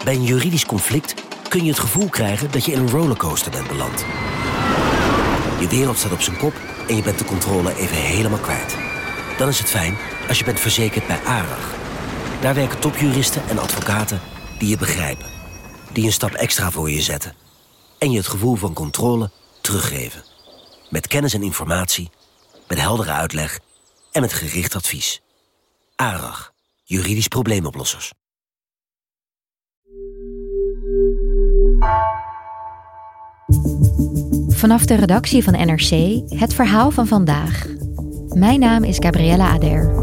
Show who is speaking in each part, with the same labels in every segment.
Speaker 1: Bij een juridisch conflict kun je het gevoel krijgen dat je in een rollercoaster bent beland. Je wereld staat op zijn kop en je bent de controle even helemaal kwijt. Dan is het fijn als je bent verzekerd bij ARAG. Daar werken topjuristen en advocaten die je begrijpen. Die een stap extra voor je zetten. En je het gevoel van controle teruggeven. Met kennis en informatie, met heldere uitleg en met gericht advies. ARAG, juridisch probleemoplossers.
Speaker 2: Vanaf de redactie van NRC het verhaal van vandaag. Mijn naam is Gabriella Ader.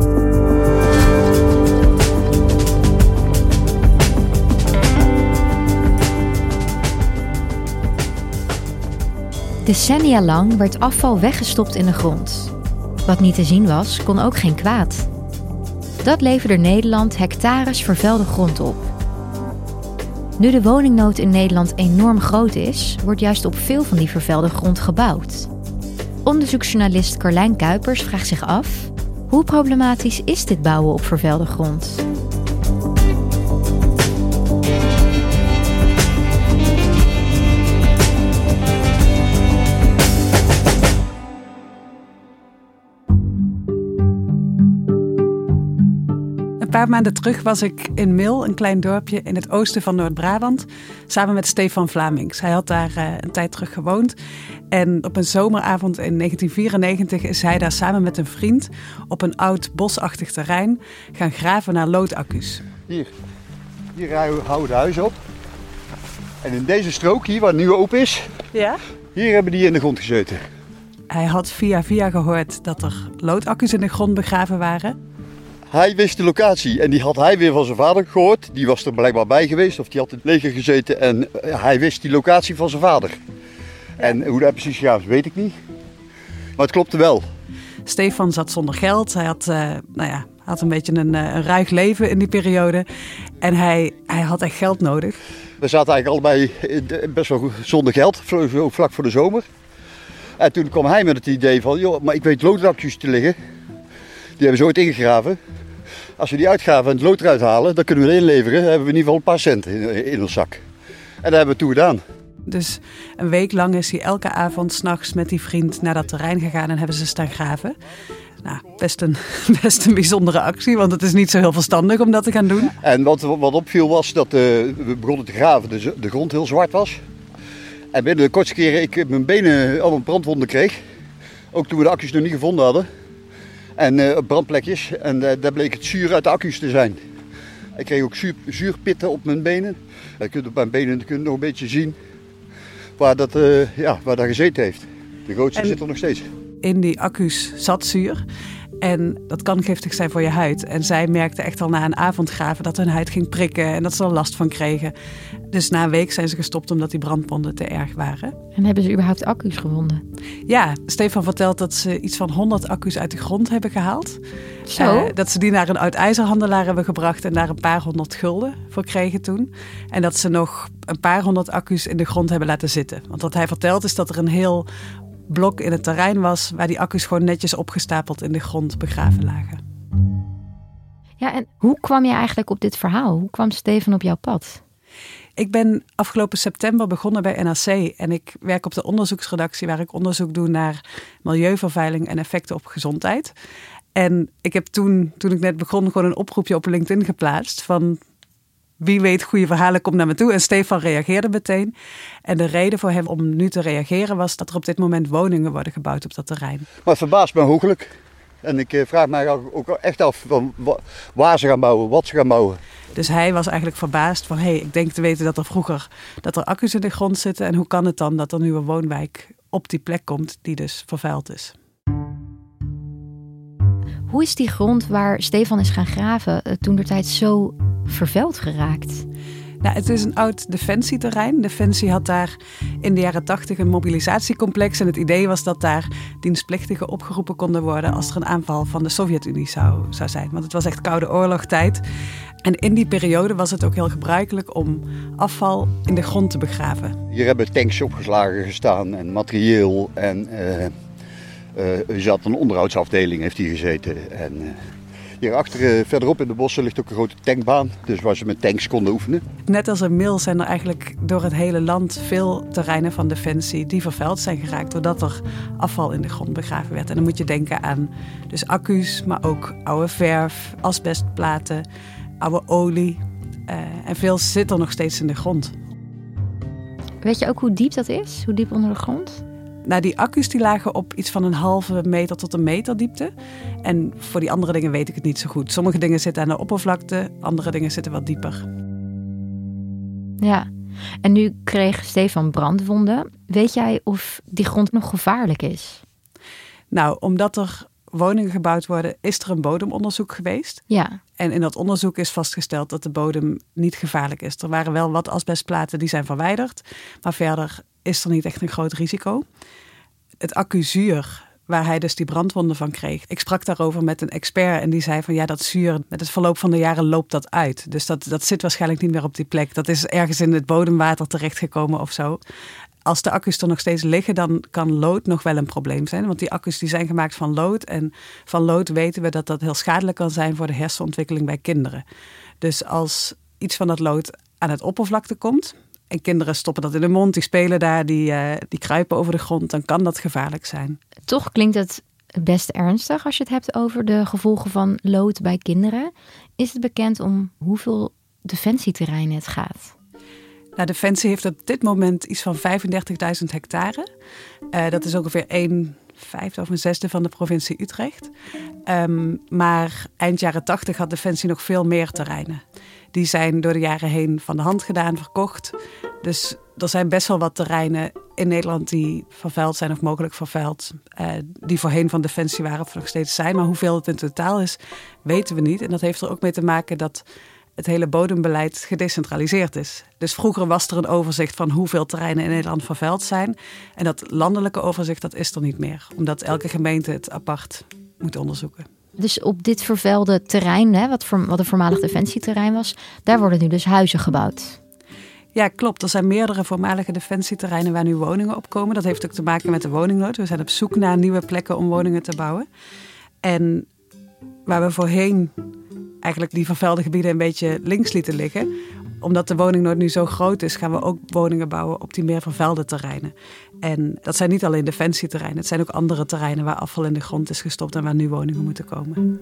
Speaker 2: Decennia lang werd afval weggestopt in de grond. Wat niet te zien was, kon ook geen kwaad. Dat leverde Nederland hectares vervuilde grond op. Nu de woningnood in Nederland enorm groot is, wordt juist op veel van die vervuilde grond gebouwd. Onderzoeksjournalist Carlijn Kuipers vraagt zich af: hoe problematisch is dit bouwen op vervuilde grond?
Speaker 3: Een paar maanden terug was ik in Mil, een klein dorpje in het oosten van Noord-Brabant, samen met Stefan Vlamings. Hij had daar een tijd terug gewoond. En op een zomeravond in 1994 is hij daar samen met een vriend op een oud bosachtig terrein gaan graven naar loodaccu's.
Speaker 4: Hier houden we het huis op. En in deze strook hier, waar het nu open is, hier hebben die in de grond gezeten.
Speaker 3: Hij had via gehoord dat er loodaccu's in de grond begraven waren.
Speaker 4: Hij wist de locatie en die had hij weer van zijn vader gehoord. Die was er blijkbaar bij geweest of die had in het leger gezeten en hij wist die locatie van zijn vader. En hoe dat precies gaat, weet ik niet. Maar het klopte wel.
Speaker 3: Stefan zat zonder geld. Hij had een beetje een ruig leven in die periode. En hij had echt geld nodig.
Speaker 4: We zaten eigenlijk allebei best wel zonder geld, vlak voor de zomer. En toen kwam hij met het idee van, joh, maar ik weet loodaccu's te liggen. Die hebben ze ooit ingegraven. Als we die uitgraven en het lood eruit halen, dan kunnen we het inleveren. Dan hebben we in ieder geval een paar cent in ons zak. En dat hebben we toen gedaan.
Speaker 3: Dus een week lang is hij elke avond 's nachts met die vriend naar dat terrein gegaan en hebben ze staan graven. Nou, best een bijzondere actie, want het is niet zo heel verstandig om dat te gaan doen.
Speaker 4: En wat opviel was dat we begonnen te graven, dus de grond heel zwart was. En binnen de kortste keren ik mijn benen allemaal brandwonden kreeg. Ook toen we de accu's nog niet gevonden hadden. En brandplekjes. En daar bleek het zuur uit de accu's te zijn. Ik kreeg ook zuurpitten op mijn benen. Je kunt op mijn benen nog een beetje zien waar dat gezeten heeft. De grootste zit er nog steeds.
Speaker 3: In die accu's zat zuur. En dat kan giftig zijn voor je huid. En zij merkten echt al na een avondgraven dat hun huid ging prikken en dat ze er last van kregen. Dus na een week zijn ze gestopt omdat die brandwonden te erg waren.
Speaker 2: En hebben ze überhaupt accu's gevonden?
Speaker 3: Ja, Stefan vertelt dat ze iets van 100 accu's uit de grond hebben gehaald.
Speaker 2: Zo?
Speaker 3: Dat ze die naar een oud ijzerhandelaar hebben gebracht en daar een paar honderd gulden voor kregen toen. En dat ze nog een paar honderd accu's in de grond hebben laten zitten. Want wat hij vertelt is dat er een heel blok in het terrein was waar die accu's gewoon netjes opgestapeld in de grond begraven lagen.
Speaker 2: Ja, en hoe kwam je eigenlijk op dit verhaal? Hoe kwam Stefan op jouw pad?
Speaker 3: Ik ben afgelopen september begonnen bij NRC en ik werk op de onderzoeksredactie waar ik onderzoek doe naar milieuvervuiling en effecten op gezondheid. En ik heb toen ik net begon, gewoon een oproepje op LinkedIn geplaatst van wie weet goede verhalen, kom naar me toe. En Stefan reageerde meteen. En de reden voor hem om nu te reageren was dat er op dit moment woningen worden gebouwd op dat terrein.
Speaker 4: Maar het verbaast me hooglijk. En ik vraag mij ook echt af van waar ze gaan bouwen, wat ze gaan bouwen.
Speaker 3: Dus hij was eigenlijk verbaasd van, ik denk te weten dat er accu's in de grond zitten. En hoe kan het dan dat er nu een woonwijk op die plek komt die dus vervuild is?
Speaker 2: Hoe is die grond waar Stefan is gaan graven toentertijd zo vervuild geraakt?
Speaker 3: Nou, het is een oud defensieterrein. Defensie had daar in de jaren 80 een mobilisatiecomplex. En het idee was dat daar dienstplichtigen opgeroepen konden worden als er een aanval van de Sovjet-Unie zou zijn. Want het was echt Koude Oorlogtijd. En in die periode was het ook heel gebruikelijk om afval in de grond te begraven.
Speaker 4: Hier hebben tanks opgeslagen gestaan en materieel. En er zat een onderhoudsafdeling, heeft hier gezeten. En Hierachter, verderop in de bossen, ligt ook een grote tankbaan. Dus waar ze met tanks konden oefenen.
Speaker 3: Net als een mil zijn er eigenlijk door het hele land veel terreinen van Defensie die vervuild zijn geraakt doordat er afval in de grond begraven werd. En dan moet je denken aan dus accu's, maar ook oude verf, asbestplaten, oude olie. En veel zit er nog steeds in de grond.
Speaker 2: Weet je ook hoe diep dat is? Hoe diep onder de grond?
Speaker 3: Nou, die accu's die lagen op iets van 0,5 meter tot 1 meter diepte. En voor die andere dingen weet ik het niet zo goed. Sommige dingen zitten aan de oppervlakte, andere dingen zitten wat dieper.
Speaker 2: Ja, en nu kreeg Stefan brandwonden. Weet jij of die grond nog gevaarlijk is?
Speaker 3: Nou, omdat er woningen gebouwd worden, is er een bodemonderzoek geweest.
Speaker 2: Ja.
Speaker 3: En in dat onderzoek is vastgesteld dat de bodem niet gevaarlijk is. Er waren wel wat asbestplaten die zijn verwijderd, maar verder is er niet echt een groot risico. Het accuzuur, waar hij dus die brandwonden van kreeg. Ik sprak daarover met een expert en die zei van ja, dat zuur, met het verloop van de jaren loopt dat uit. Dus dat zit waarschijnlijk niet meer op die plek. Dat is ergens in het bodemwater terechtgekomen of zo. Als de accu's er nog steeds liggen, dan kan lood nog wel een probleem zijn. Want die accu's die zijn gemaakt van lood. En van lood weten we dat dat heel schadelijk kan zijn voor de hersenontwikkeling bij kinderen. Dus als iets van dat lood aan het oppervlakte komt en kinderen stoppen dat in de mond, die spelen daar, die kruipen over de grond, dan kan dat gevaarlijk zijn.
Speaker 2: Toch klinkt het best ernstig als je het hebt over de gevolgen van lood bij kinderen. Is het bekend om hoeveel defensieterreinen het gaat?
Speaker 3: Nou, Defensie heeft op dit moment iets van 35.000 hectare. Dat is ongeveer 1/5 of 1/6 van de provincie Utrecht. Maar eind jaren 80 had Defensie nog veel meer terreinen. Die zijn door de jaren heen van de hand gedaan, verkocht. Dus er zijn best wel wat terreinen in Nederland die vervuild zijn of mogelijk vervuild. Die voorheen van Defensie waren of nog steeds zijn. Maar hoeveel het in totaal is, weten we niet. En dat heeft er ook mee te maken dat het hele bodembeleid gedecentraliseerd is. Dus vroeger was er een overzicht van hoeveel terreinen in Nederland vervuild zijn. En dat landelijke overzicht, dat is er niet meer. Omdat elke gemeente het apart moet onderzoeken.
Speaker 2: Dus op dit vervuilde terrein, hè, wat een voormalig defensieterrein was, daar worden nu dus huizen gebouwd.
Speaker 3: Ja, klopt. Er zijn meerdere voormalige defensieterreinen waar nu woningen op komen. Dat heeft ook te maken met de woningnood. We zijn op zoek naar nieuwe plekken om woningen te bouwen. En waar we voorheen eigenlijk die vervuilde gebieden een beetje links lieten liggen, omdat de woningnood nu zo groot is, gaan we ook woningen bouwen op die meer vervuilde terreinen. En dat zijn niet alleen defensieterreinen, het zijn ook andere terreinen waar afval in de grond is gestopt en waar nu woningen moeten komen.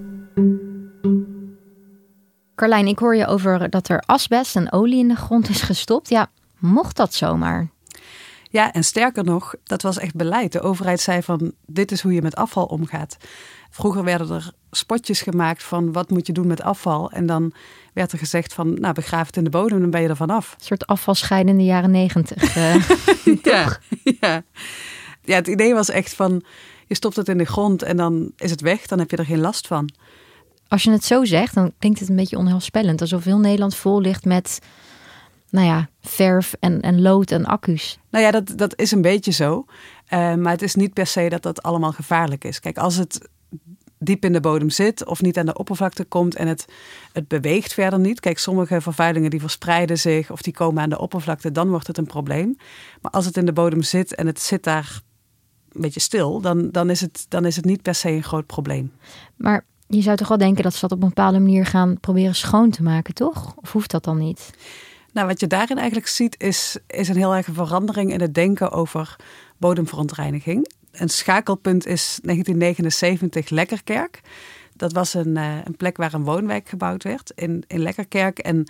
Speaker 2: Carlijn, ik hoor je over dat er asbest en olie in de grond is gestopt. Ja, mocht dat zomaar?
Speaker 3: Ja, en sterker nog, dat was echt beleid. De overheid zei van, dit is hoe je met afval omgaat. Vroeger werden er spotjes gemaakt van, wat moet je doen met afval? En dan werd er gezegd van, nou, begraaf het in de bodem, dan ben je er vanaf.
Speaker 2: Een soort afvalscheiden in de jaren 90.
Speaker 3: Ja, het idee was echt van, je stopt het in de grond en dan is het weg. Dan heb je er geen last van.
Speaker 2: Als je het zo zegt, dan klinkt het een beetje onheilspellend. Alsof heel Nederland vol ligt met, verf en lood en accu's.
Speaker 3: Nou ja, dat is een beetje zo. Maar het is niet per se dat dat allemaal gevaarlijk is. Kijk, als het diep in de bodem zit of niet aan de oppervlakte komt en het beweegt verder niet. Kijk, sommige vervuilingen die verspreiden zich of die komen aan de oppervlakte, dan wordt het een probleem. Maar als het in de bodem zit en het zit daar een beetje stil, dan is het niet per se een groot probleem.
Speaker 2: Maar je zou toch wel denken dat ze dat op een bepaalde manier gaan proberen schoon te maken, toch? Of hoeft dat dan niet?
Speaker 3: Nou, wat je daarin eigenlijk ziet is een heel erg verandering in het denken over bodemverontreiniging. Een schakelpunt is 1979 Lekkerkerk. Dat was een plek waar een woonwijk gebouwd werd in Lekkerkerk. En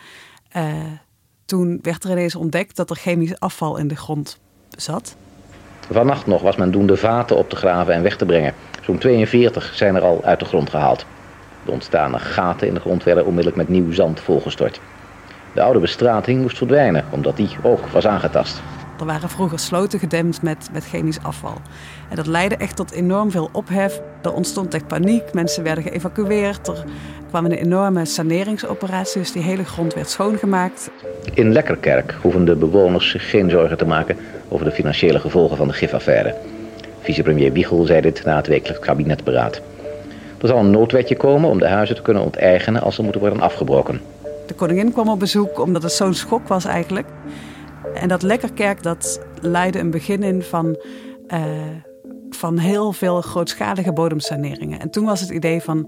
Speaker 3: toen werd er ineens ontdekt dat er chemisch afval in de grond zat.
Speaker 5: Vannacht nog was men doende vaten op te graven en weg te brengen. Zo'n 42 zijn er al uit de grond gehaald. De ontstane gaten in de grond werden onmiddellijk met nieuw zand volgestort. De oude bestrating moest verdwijnen, omdat die ook was aangetast.
Speaker 3: Er waren vroeger sloten gedempt met chemisch afval. En dat leidde echt tot enorm veel ophef. Er ontstond echt paniek, mensen werden geëvacueerd. Er kwam een enorme saneringsoperatie, dus die hele grond werd schoongemaakt.
Speaker 5: In Lekkerkerk hoeven de bewoners zich geen zorgen te maken over de financiële gevolgen van de gifaffaire. Vicepremier Wiegel zei dit na het wekelijks kabinetberaad. Er zal een noodwetje komen om de huizen te kunnen onteigenen als ze moeten worden afgebroken.
Speaker 3: De koningin kwam op bezoek omdat het zo'n schok was eigenlijk. En dat Lekkerkerk, dat leidde een begin in van heel veel grootschalige bodemsaneringen. En toen was het idee van,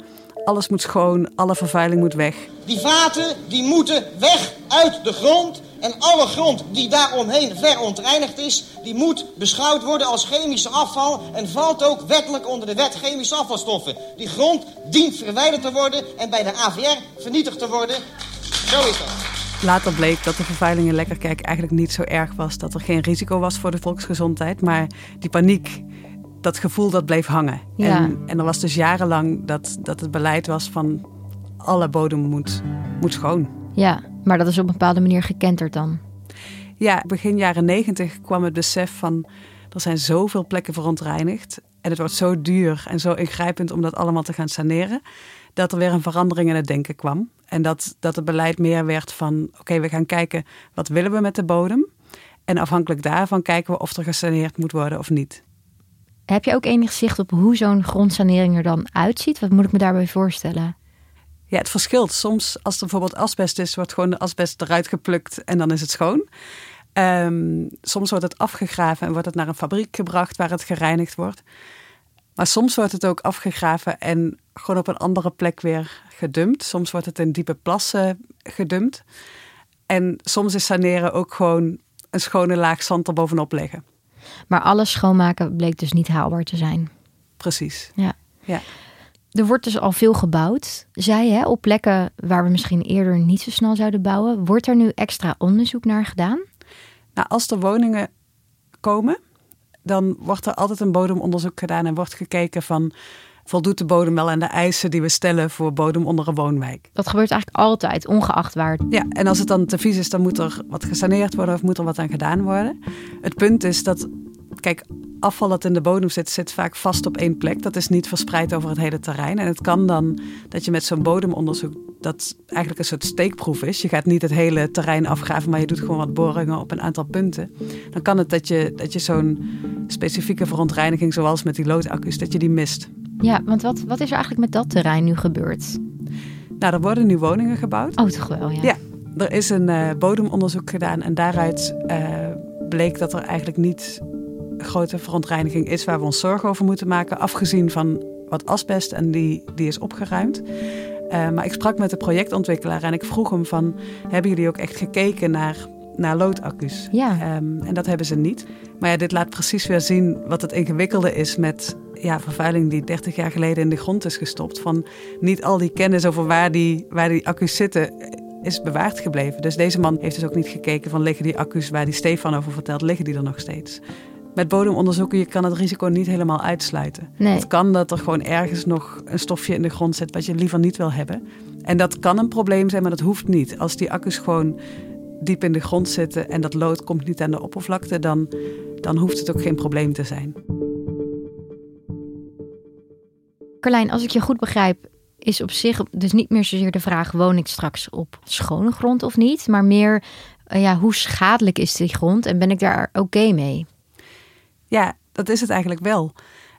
Speaker 3: alles moet schoon, alle vervuiling moet weg.
Speaker 6: Die vaten die moeten weg uit de grond. En alle grond die daaromheen verontreinigd is, die moet beschouwd worden als chemische afval en valt ook wettelijk onder de wet chemische afvalstoffen. Die grond dient verwijderd te worden en bij de AVR vernietigd te worden. Zo is dat.
Speaker 3: Later bleek dat de vervuiling in Lekkerkerk eigenlijk niet zo erg was. Dat er geen risico was voor de volksgezondheid. Maar die paniek, dat gevoel, dat bleef hangen.
Speaker 2: Ja.
Speaker 3: En er was dus jarenlang dat het beleid was van alle bodem moet schoon.
Speaker 2: Ja, maar dat is op een bepaalde manier gekenterd dan.
Speaker 3: Ja, begin jaren 90 kwam het besef van er zijn zoveel plekken verontreinigd. En het wordt zo duur en zo ingrijpend om dat allemaal te gaan saneren. Dat er weer een verandering in het denken kwam. En dat het beleid meer werd van oké, we gaan kijken wat willen we met de bodem. En afhankelijk daarvan kijken we of er gesaneerd moet worden of niet.
Speaker 2: Heb je ook enig zicht op hoe zo'n grondsanering er dan uitziet? Wat moet ik me daarbij voorstellen?
Speaker 3: Ja, het verschilt. Soms als er bijvoorbeeld asbest is, wordt gewoon de asbest eruit geplukt en dan is het schoon. Soms wordt het afgegraven en wordt het naar een fabriek gebracht waar het gereinigd wordt. Maar soms wordt het ook afgegraven en gewoon op een andere plek weer gedumpt. Soms wordt het in diepe plassen gedumpt. En soms is saneren ook gewoon een schone laag zand erbovenop leggen.
Speaker 2: Maar alles schoonmaken bleek dus niet haalbaar te zijn.
Speaker 3: Precies.
Speaker 2: Ja.
Speaker 3: Ja.
Speaker 2: Er wordt dus al veel gebouwd, zei je, op plekken waar we misschien eerder niet zo snel zouden bouwen. Wordt er nu extra onderzoek naar gedaan?
Speaker 3: Nou, als er woningen komen, dan wordt er altijd een bodemonderzoek gedaan en wordt gekeken van voldoet de bodem wel aan de eisen die we stellen voor bodem onder een woonwijk.
Speaker 2: Dat gebeurt eigenlijk altijd, ongeacht waar.
Speaker 3: Ja, en als het dan te vies is, dan moet er wat gesaneerd worden of moet er wat aan gedaan worden. Het punt is dat, kijk, afval dat in de bodem zit vaak vast op één plek. Dat is niet verspreid over het hele terrein. En het kan dan dat je met zo'n bodemonderzoek, dat eigenlijk een soort steekproef is. Je gaat niet het hele terrein afgraven, maar je doet gewoon wat boringen op een aantal punten. Dan kan het dat je zo'n specifieke verontreiniging, zoals met die loodaccu's, dat je die mist.
Speaker 2: Ja, want wat is er eigenlijk met dat terrein nu gebeurd?
Speaker 3: Nou, er worden nu woningen gebouwd.
Speaker 2: Oh, toch wel, ja.
Speaker 3: Ja, er is een bodemonderzoek gedaan en daaruit bleek dat er eigenlijk niet grote verontreiniging is waar we ons zorgen over moeten maken, afgezien van wat asbest en die is opgeruimd. Maar ik sprak met de projectontwikkelaar en ik vroeg hem van, hebben jullie ook echt gekeken naar loodaccu's?
Speaker 2: Ja.
Speaker 3: En dat hebben ze niet. Maar ja, dit laat precies weer zien wat het ingewikkelde is met vervuiling die 30 jaar geleden in de grond is gestopt. Van niet al die kennis over waar die accu's zitten is bewaard gebleven. Dus deze man heeft dus ook niet gekeken van liggen die accu's waar die Stefan over vertelt, liggen die er nog steeds? Met bodemonderzoeken, je kan het risico niet helemaal uitsluiten.
Speaker 2: Nee.
Speaker 3: Het kan dat er gewoon ergens nog een stofje in de grond zit wat je liever niet wil hebben. En dat kan een probleem zijn, maar dat hoeft niet. Als die accu's gewoon diep in de grond zitten en dat lood komt niet aan de oppervlakte, dan hoeft het ook geen probleem te zijn.
Speaker 2: Carlijn, als ik je goed begrijp, is op zich dus niet meer zozeer de vraag, woon ik straks op schone grond of niet? Maar meer, hoe schadelijk is die grond en ben ik daar oké mee?
Speaker 3: Ja, dat is het eigenlijk wel.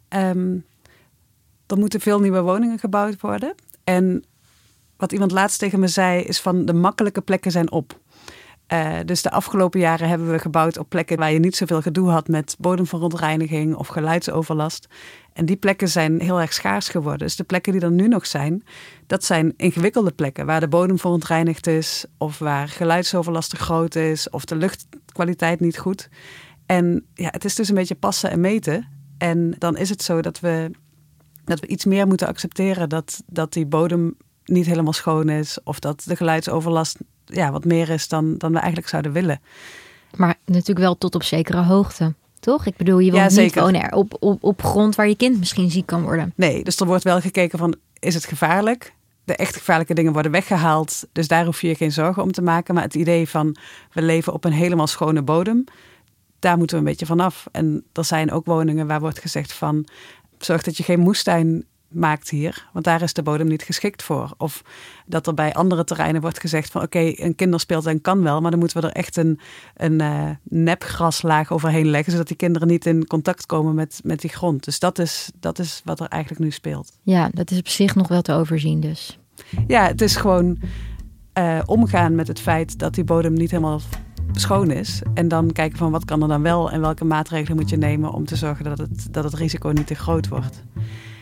Speaker 3: Er moeten veel nieuwe woningen gebouwd worden. En wat iemand laatst tegen me zei, is van de makkelijke plekken zijn op. Dus de afgelopen jaren hebben we gebouwd op plekken waar je niet zoveel gedoe had met bodemverontreiniging of geluidsoverlast. En die plekken zijn heel erg schaars geworden. Dus de plekken die er nu nog zijn, dat zijn ingewikkelde plekken waar de bodem verontreinigd is of waar geluidsoverlast te groot is of de luchtkwaliteit niet goed. En ja, het is dus een beetje passen en meten. En dan is het zo dat we iets meer moeten accepteren dat die bodem niet helemaal schoon is of dat de geluidsoverlast wat meer is dan we eigenlijk zouden willen.
Speaker 2: Maar natuurlijk wel tot op zekere hoogte, toch? Ik bedoel, je wil niet wonen op grond waar je kind misschien ziek kan worden.
Speaker 3: Nee, dus er wordt wel gekeken van, is het gevaarlijk? De echt gevaarlijke dingen worden weggehaald, dus daar hoef je je geen zorgen om te maken. Maar het idee van, we leven op een helemaal schone bodem, daar moeten we een beetje vanaf. En er zijn ook woningen waar wordt gezegd van, zorg dat je geen moestuin maakt hier, want daar is de bodem niet geschikt voor. Of dat er bij andere terreinen wordt gezegd van oké, een kinderspeeltuin kan wel, maar dan moeten we er echt een nepgraslaag overheen leggen, zodat die kinderen niet in contact komen met die grond. Dus dat is wat er eigenlijk nu speelt.
Speaker 2: Ja, dat is op zich nog wel te overzien dus.
Speaker 3: Ja, het is gewoon omgaan met het feit dat die bodem niet helemaal schoon is. En dan kijken van wat kan er dan wel en welke maatregelen moet je nemen om te zorgen dat het risico niet te groot wordt.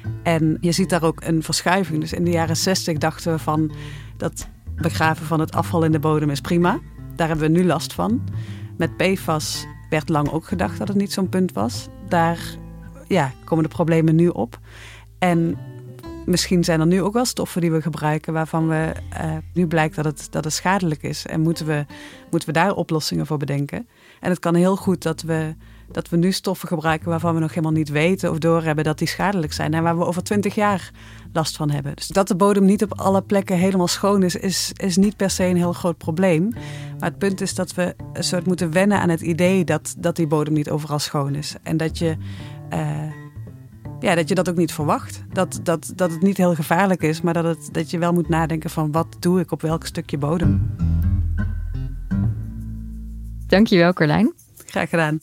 Speaker 3: En je ziet daar ook een verschuiving. Dus in de jaren 60 dachten we van dat begraven van het afval in de bodem is prima. Daar hebben we nu last van. Met PFAS werd lang ook gedacht dat het niet zo'n punt was. Daar komen de problemen nu op. En misschien zijn er nu ook wel stoffen die we gebruiken waarvan we nu blijkt dat het schadelijk is. En moeten we daar oplossingen voor bedenken. En het kan heel goed dat we nu stoffen gebruiken waarvan we nog helemaal niet weten of doorhebben dat die schadelijk zijn. En waar we over 20 jaar last van hebben. Dus dat de bodem niet op alle plekken helemaal schoon is niet per se een heel groot probleem. Maar het punt is dat we een soort moeten wennen aan het idee dat die bodem niet overal schoon is. En dat je dat ook niet verwacht. Dat het niet heel gevaarlijk is, maar dat je wel moet nadenken van wat doe ik op welk stukje bodem.
Speaker 2: Dankjewel, Carlijn.
Speaker 3: Graag gedaan.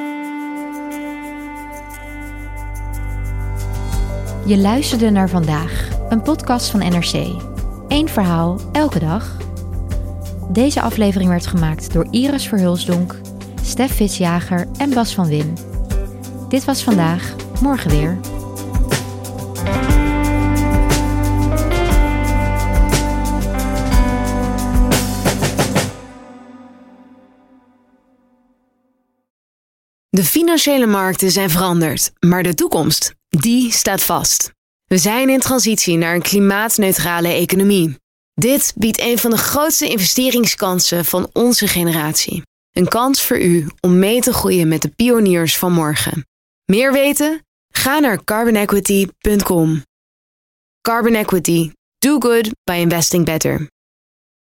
Speaker 2: Je luisterde naar Vandaag, een podcast van NRC. 1 verhaal, elke dag. Deze aflevering werd gemaakt door Iris Verhulsdonk, Stef Vitsjager en Bas van Win. Dit was Vandaag, morgen weer.
Speaker 7: De financiële markten zijn veranderd, maar de toekomst, die staat vast. We zijn in transitie naar een klimaatneutrale economie. Dit biedt een van de grootste investeringskansen van onze generatie. Een kans voor u om mee te groeien met de pioniers van morgen. Meer weten? Ga naar carbonequity.com. Carbon Equity. Do good by investing better.